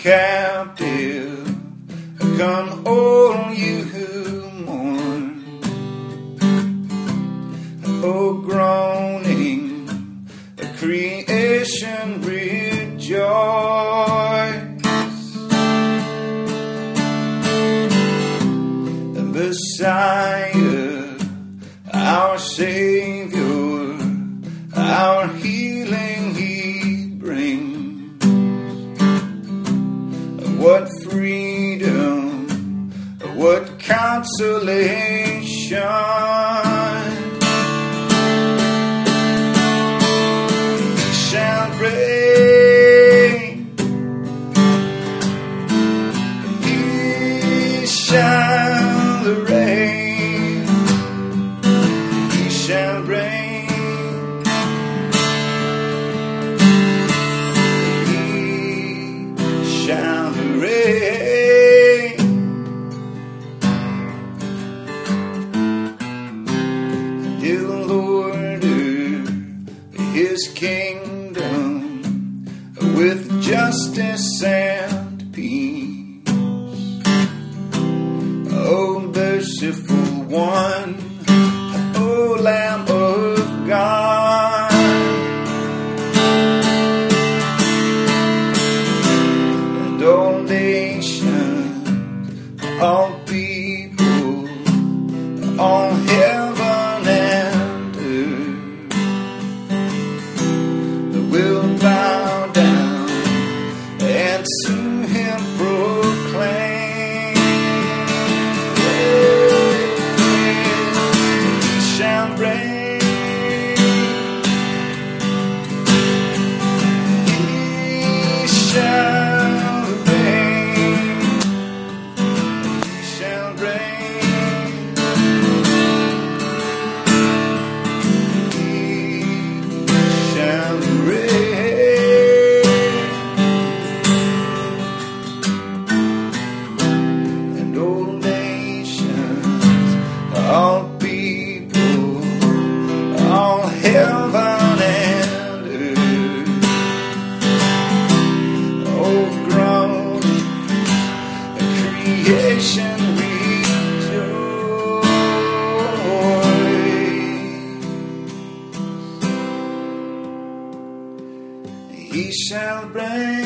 captive, come all you who mourn. O groaning, creation rejoice. The Messiah, our Savior, our healing He brings. What freedom, what consolation. He shall reign. He shall reign. He shall reign. He shall reign. He'll order His kingdom with justice and peace. O merciful one, O Lamb of God, and all nations, all people, all heaven and earth will bow down and to Him proclaim. He shall reign. He shall reign. He shall reign. He shall reign. And all nations, all people, all heaven and earth, oh groaning, creation rejoice. He shall reign.